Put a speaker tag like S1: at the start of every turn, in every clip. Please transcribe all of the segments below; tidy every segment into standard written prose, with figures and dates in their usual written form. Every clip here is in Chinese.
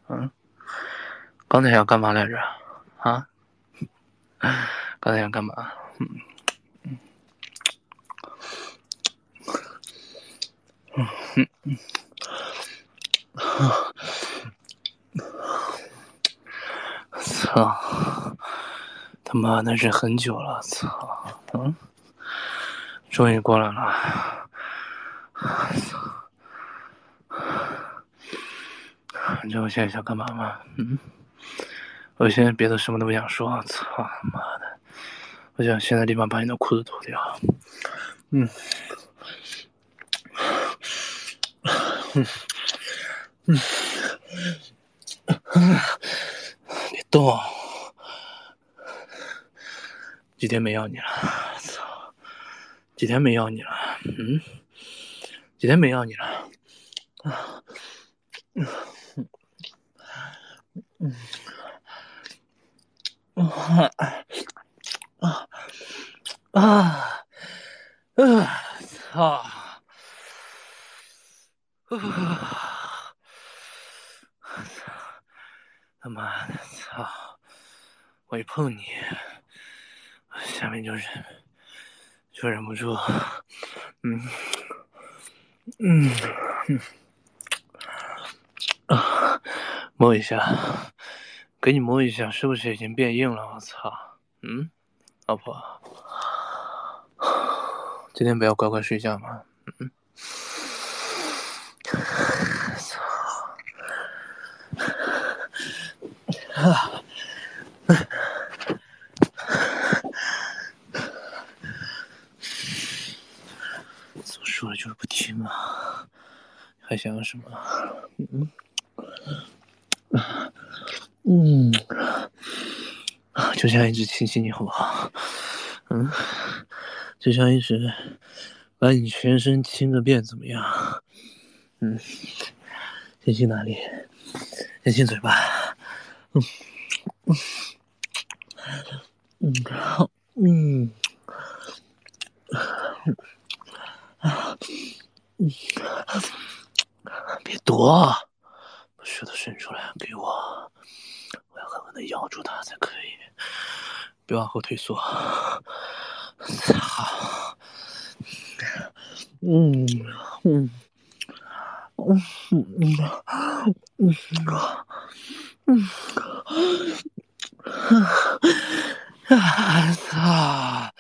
S1: 刚才想干嘛来着？啊？刚才想干嘛？操！他妈的忍很久了，操！终于过来了。你知道我现在想干嘛吗？我现在别的什么都不想说，操妈的！我想现在立马把你的裤子脱掉。别动！几天没要你了？操！几天没要你了？几天没要你了？操！他妈的，操！我一碰你，下面就忍不住，摸一下，给你摸一下，是不是已经变硬了？我操！老婆，今天不要乖乖睡觉吗？操！早说了就是不听啊！还想要什么？就像一直亲亲你好不好？就像一直把你全身亲个遍，怎么样？先亲哪里？先亲嘴巴。别躲，把舌头伸出来给我，我要狠狠的咬住它才可以，别往后退缩。操！操！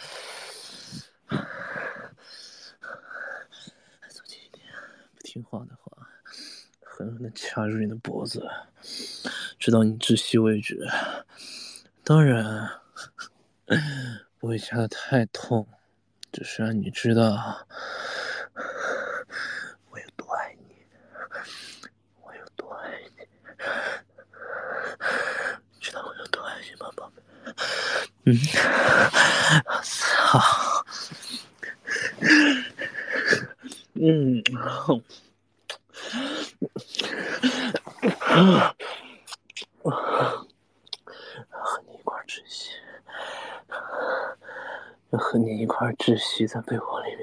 S1: 走近一点，不听话的话，狠狠的掐住你的脖子，直到你窒息为止。当然，不会掐得太痛，只是让你知道我有多爱你，我有多爱你，知道我有多爱你吗，宝贝？操！和你一块窒息，和你一块窒息在被窝里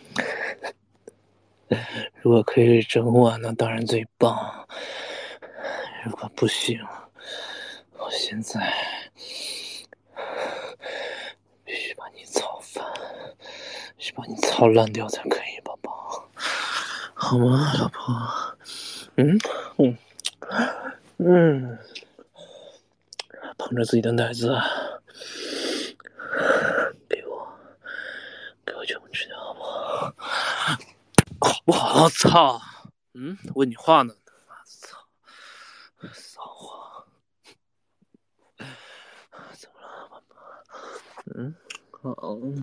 S1: 面。如果可以整晚，那当然最棒。如果不行，我现在必须把你操翻，必须把你操烂掉才可以，宝宝，好吗，老婆？捧着自己的奶子，给我这么吃的好不好？好不好？操！问你话呢，操！骚货！怎么了，宝宝？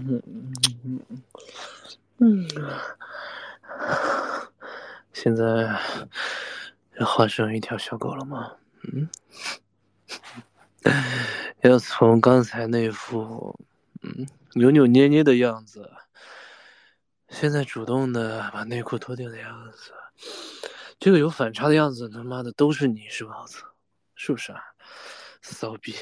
S1: 现在要换成一条小狗了吗？要从刚才那副扭扭捏捏的样子，现在主动的把内裤脱掉的样子，这个有反差的样子，他妈的都是你是吧？我操，是不是啊？骚逼！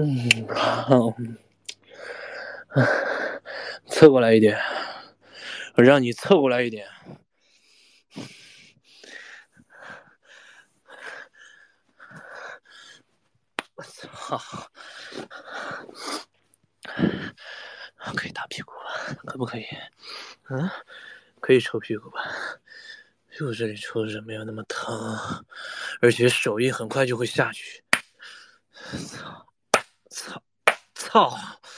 S1: 侧过来一点， 我让你凑过来一点。我操！可以打屁股吧？可不可以？可以抽屁股吧？屁股这里抽着没有那么疼，而且手印很快就会下去。操！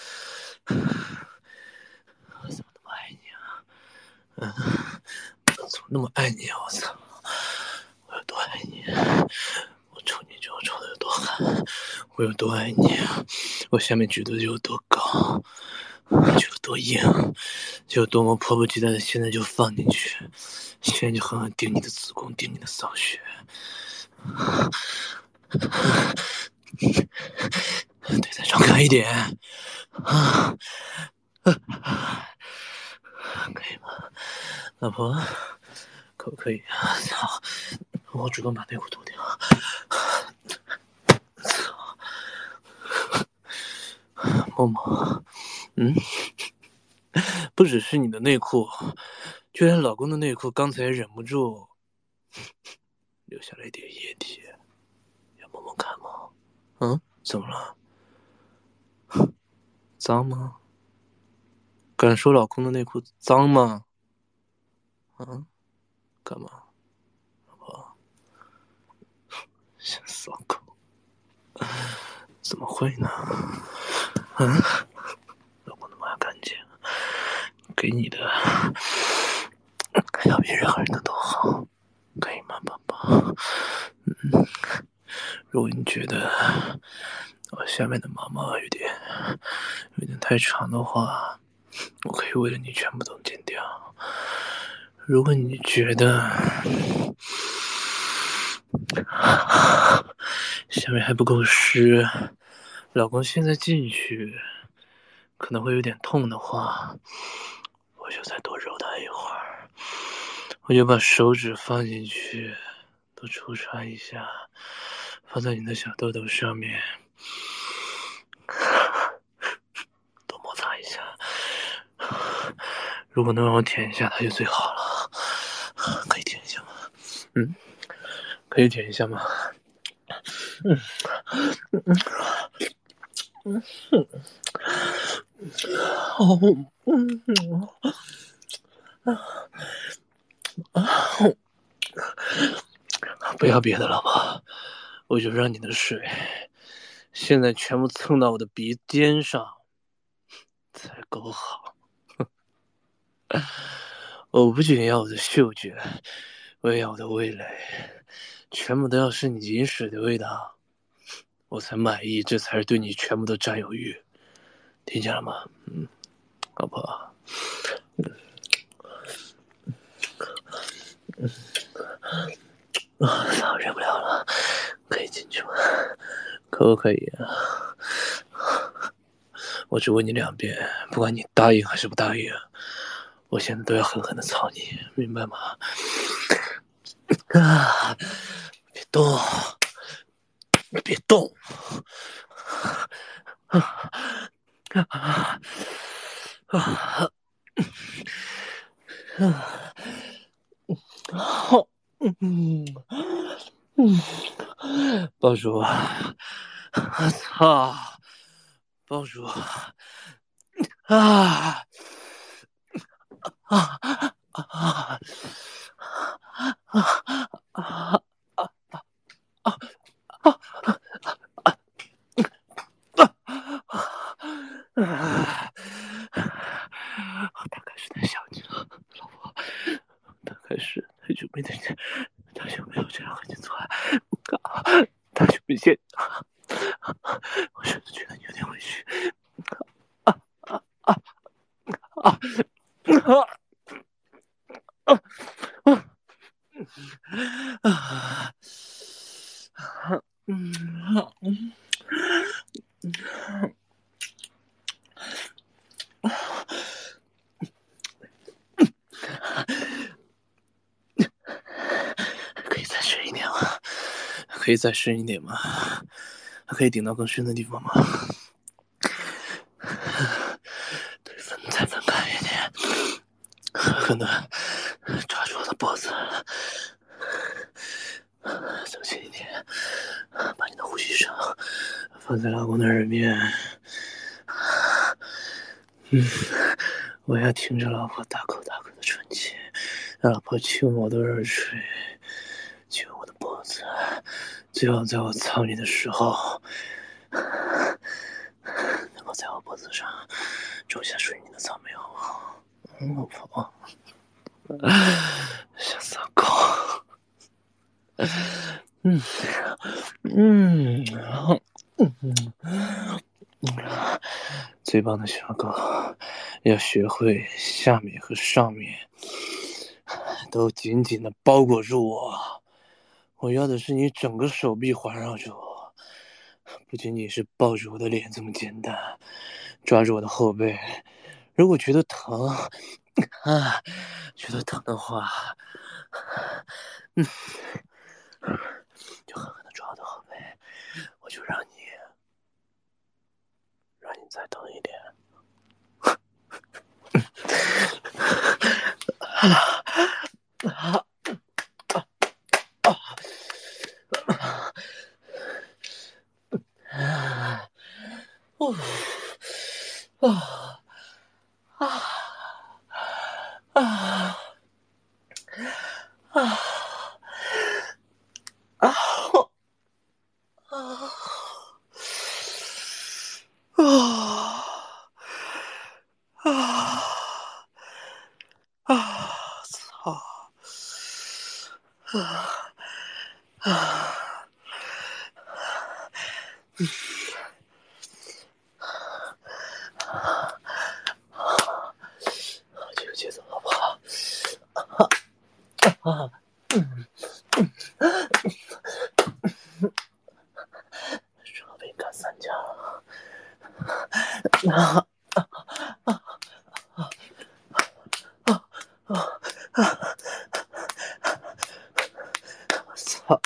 S1: 我怎么那么爱你啊？我怎么那么爱你啊？我操！我有多爱你？我抽你就抽的有多狠，我有多爱你，我下面举的就有多高，就有多硬，就有多么迫不及待的现在就放进去，现在就狠狠顶你的子宫，顶你的骚穴。腿再张开一点，可以吗，老婆？可不可以？操！我主动把内裤脱掉。操！默默，不只是你的内裤，就连老公的内裤，刚才忍不住留下了一点液体，要摸摸看吗？怎么了？脏吗？敢说老公的内裤脏吗？干嘛？老婆，像骚狗？怎么会呢？老公那么干净，给你的要比任何人的都好，可以吗，宝宝？如果你觉得我下面的毛毛有点太长的话，我可以为了你全部都剪掉。如果你觉得下面还不够湿，老公现在进去可能会有点痛的话，我就再多揉他一会儿，我就把手指放进去，多戳穿一下，放在你的小豆豆上面，多摩擦一下。如果能让我舔一下，它就最好了。可以舔一下吗？可以舔一下吗？不要别的了吧，我就让你的水现在全部蹭到我的鼻尖上才够好。我不仅要我的嗅觉，我也要我的味蕾，全部都要是你饮水的味道，我才满意，这才是对你全部的占有欲。听见了吗？老婆。操，忍不了了，可以进去吗？可不可以啊？我只问你2遍，不管你答应还是不答应，我现在都要狠狠的操你，明白吗？别动，别动！抱住我！操！抱住我！他开始太想你了，老婆。他开始太久没有这样和你做爱，太久没见，我甚至觉得你有点委屈。可以再深一点吗？可以再深一点吗？可以顶到更深的地方吗？再分开一点， 可能抓住我的脖子，小心一点，把你的呼吸声放在老公的耳边。我要听着老婆大口大口的喘气，让老婆亲我的耳垂，亲我的脖子，最好在我操你的时候，能够在我脖子上种下属于你的草莓，好不好？老婆，小骚狗。最棒的小狗要学会下面和上面都紧紧的包裹住我。我要的是你整个手臂环绕着我，不仅仅是抱住我的脸这么简单，抓住我的后背。如果觉得疼的话，就狠狠的抓我的后背，我就让你再疼一点。这个节奏好不好？正好被你干3架了。我操！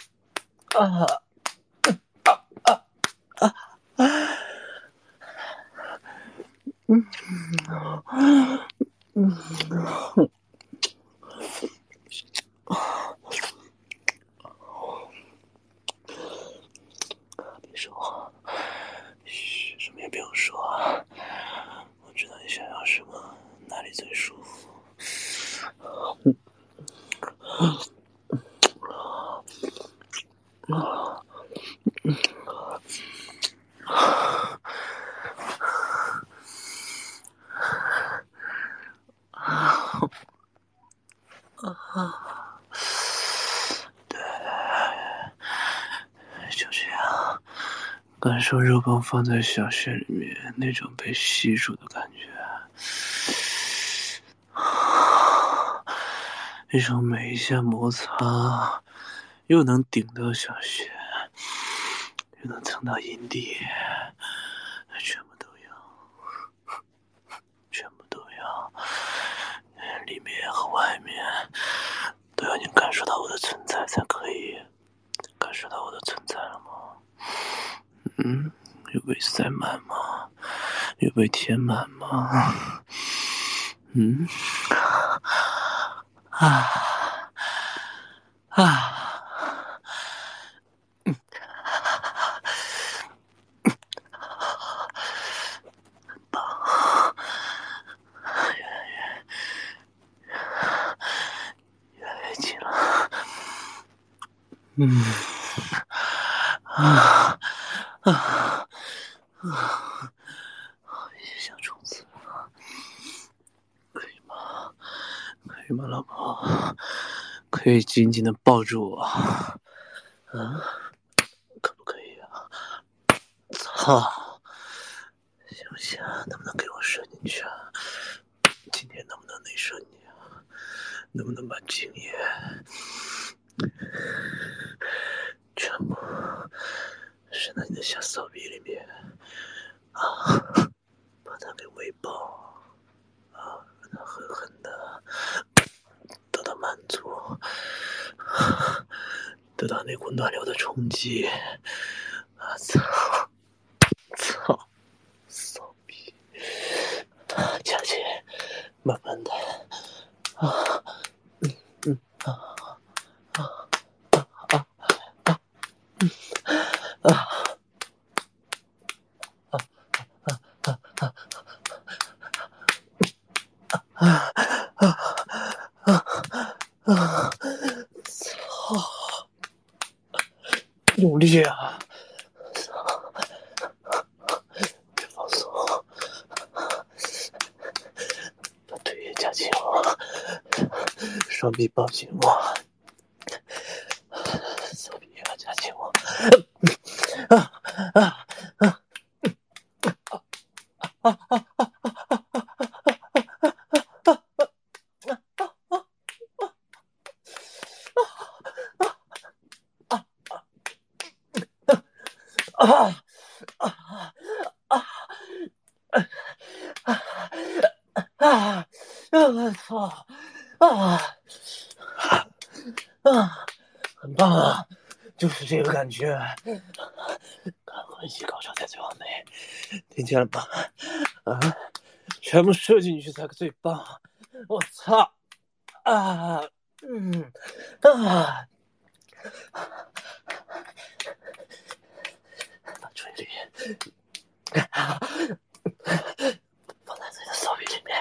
S1: 别说话，嘘，什么也不用说。我知道你想要什么，哪里最舒服。对，就这样，感受肉棒放在小穴里面那种被吸住的感觉，一种每一下摩擦又能顶到小穴，又能蹭到阴蒂，全部都要，全部都要，里面和外面都要你感受到我的存在才可以。感受到我的存在了吗？有被塞满吗？有被填满吗？越来越近了。小虫子，可以吗？可以吗，老婆？可以紧紧的抱住我，可不可以啊？操！行不行？能不能给我射进去啊？今天能不能内射你啊？能不能把精液全部伸到你的小骚逼里面啊？把它给喂饱啊！让它狠狠的得到满足，得到那股暖流的冲击。啊操！操！骚逼！佳姐，慢慢的啊。 操！用力啊！别放松，把腿也夹紧我，双臂抱紧我，手臂也要夹紧我。我操！很棒啊，就是这个感觉。关系高潮在最完美，听见了吗？全部射进去才最棒！我操！把注意力放在自己的手臂里面。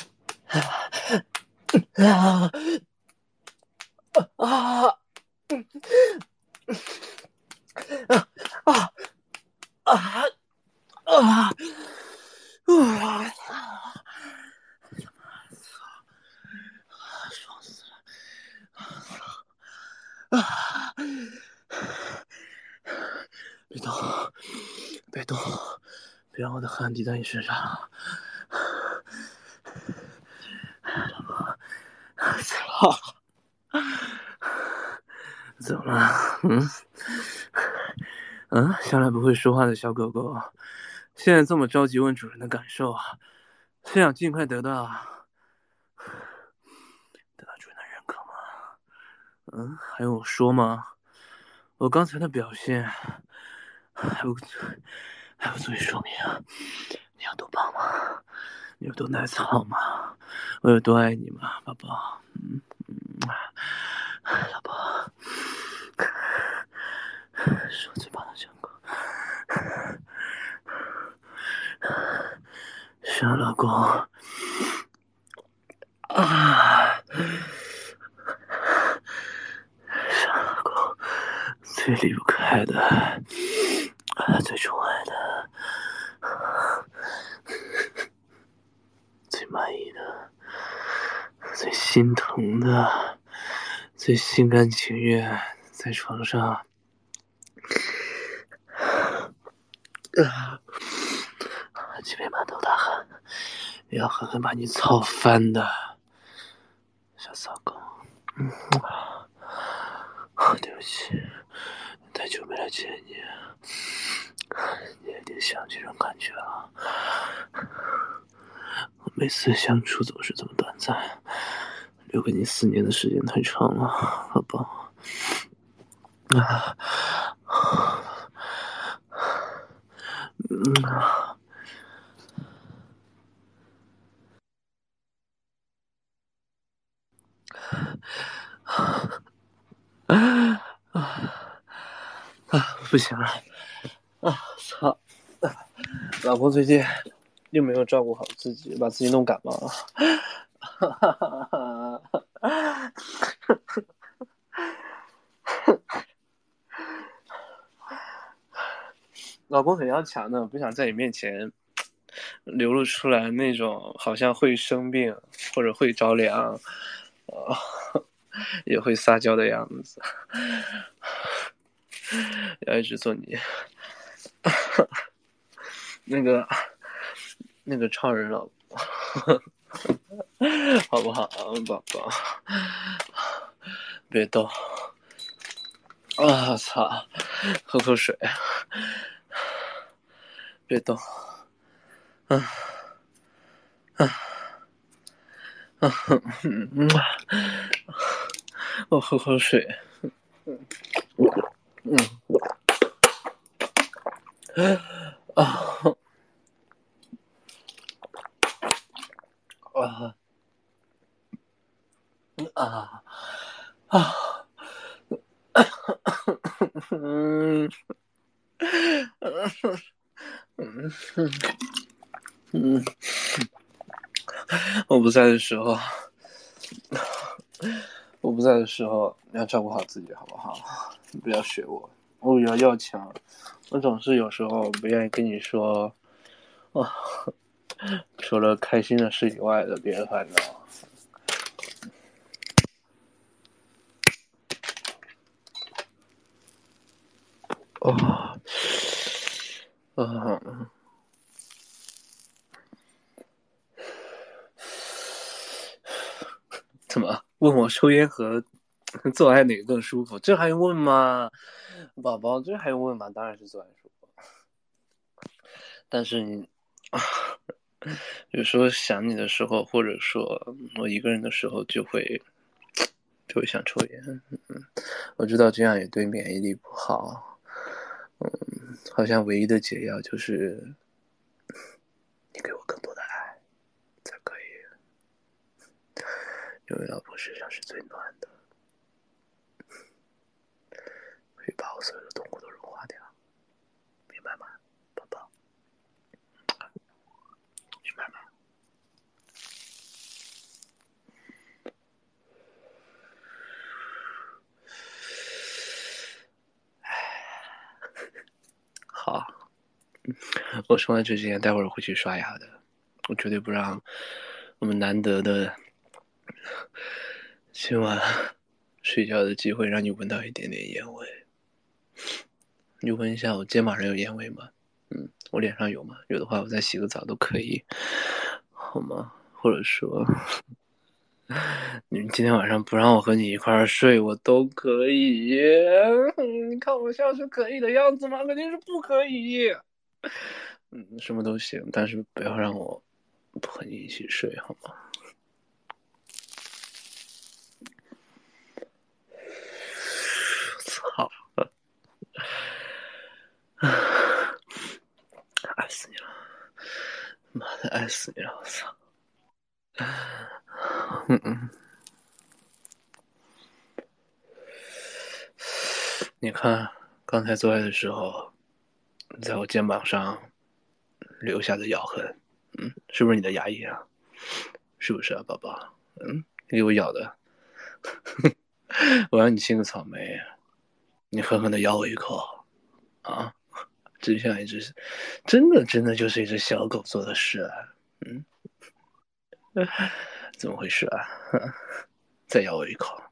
S1: 爽死了！别动，别动，别让我的汗滴在你身上。操！怎么了？向来不会说话的小狗狗，现在这么着急问主人的感受，是想尽快得到主人的认可吗？还用我说吗？我刚才的表现还不足以说明你有多棒吗？你有多耐操吗？我有多爱你吗，宝宝？老婆，是我最棒的小狗。是啊，老公。是啊，老公，最离不开的，最宠爱的，最满意的，最心疼的，最心甘情愿在床上即便满头大汗，也要狠狠把你操翻的小骚狗。对不起，太久没来见你，你有点想这种感觉了。我每次相处总是这么短暂，留给你4年的时间太长了，好不好？不行了，操！老婆最近又没有照顾好自己，把自己弄感冒了。老公很要强的，不想在你面前流露出来那种好像会生病或者会着凉，也会撒娇的样子，要一直做你那个超人老婆，好不好，宝宝？别动！操！喝口水。别动！我喝口水。 嗯嗯嗯，我不在的时候，你要照顾好自己，好不好？你不要学我，我比较要强，我总是有时候不愿意跟你说，哦，除了开心的事以外的别的烦恼。哦，怎么问我抽烟和做爱哪个更舒服？这还用问吗？宝宝，这还用问吗？当然是做爱舒服。但是你有时候想你的时候，或者说我一个人的时候，就会想抽烟。我知道这样也对免疫力不好。好像唯一的解药就是你给我更多的爱才可以。因为老婆身上是最暖的，可以把我所有的痛苦都融化掉，明白吗，宝宝？明白吗？好，我说完这之前，待会儿会去刷牙的，我绝对不让我们难得的今晚睡觉的机会让你闻到一点点烟味。你闻一下，我肩膀上有烟味吗？我脸上有吗？有的话，我再洗个澡都可以，好吗？或者说，你今天晚上不让我和你一块儿睡，我都可以。你看我像是可以的样子吗？肯定是不可以。什么都行，但是不要让我不和你一起睡，好吗？操！爱死你了！妈的，爱死你了！我操！你看，刚才做爱的时候，在我肩膀上留下的咬痕，是不是你的牙印啊？是不是啊，宝宝？你给我咬的，我让你亲个草莓，你狠狠的咬我一口啊！真像一只，真的就是一只小狗做的事啊！怎么回事啊？再咬我一口，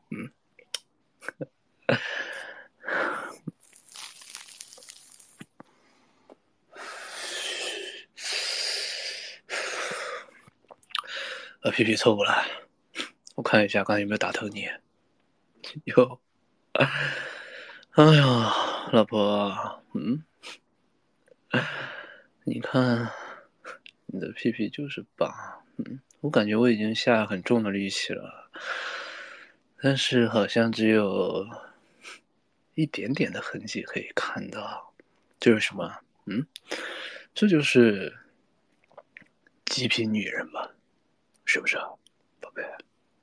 S1: 把屁屁凑过来，我看一下刚才有没有打疼你。有，哎呀，老婆，你看你的屁屁就是棒，我感觉我已经下很重的力气了，但是好像只有一点点的痕迹可以看到，这是什么？这就是极品女人吧？是不是啊，宝贝？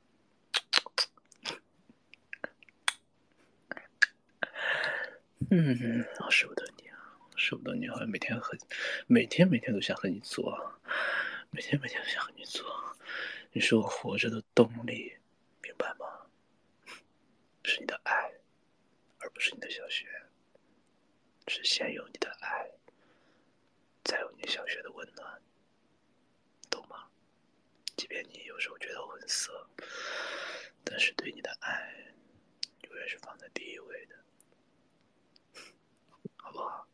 S1: 好舍不得你啊，舍不得你，好像每天都想和你做，每天都想和你做，你是我活着的动力，明白吗？是你的爱，而不是你的小学，是先有你的爱，再有你小学的温暖，懂吗？即便你有时候觉得我很色，但是对你的爱永远是放在第一位的，好不好？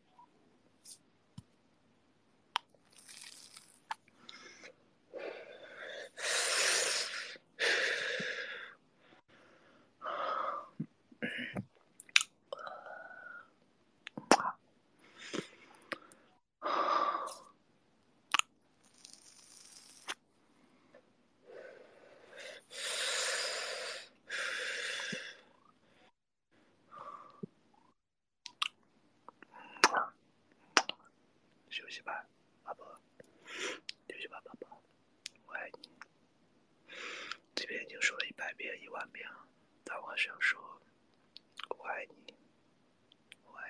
S1: 休息吧，宝宝，休息吧，宝宝，我爱你。这边已经说了100遍、10000遍了，但我还是要说，我爱你，我爱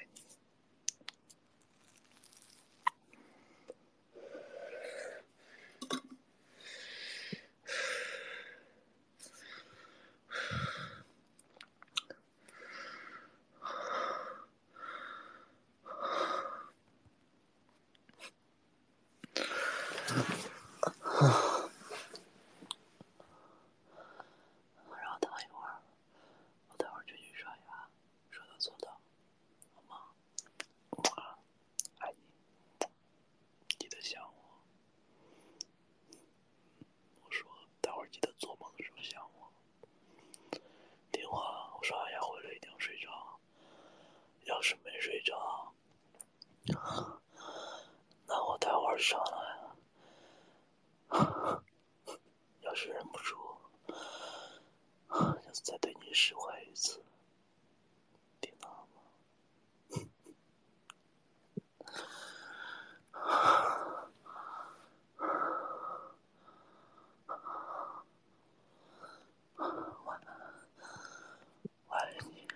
S1: 再对你释怀一次，听到了吗？我爱你。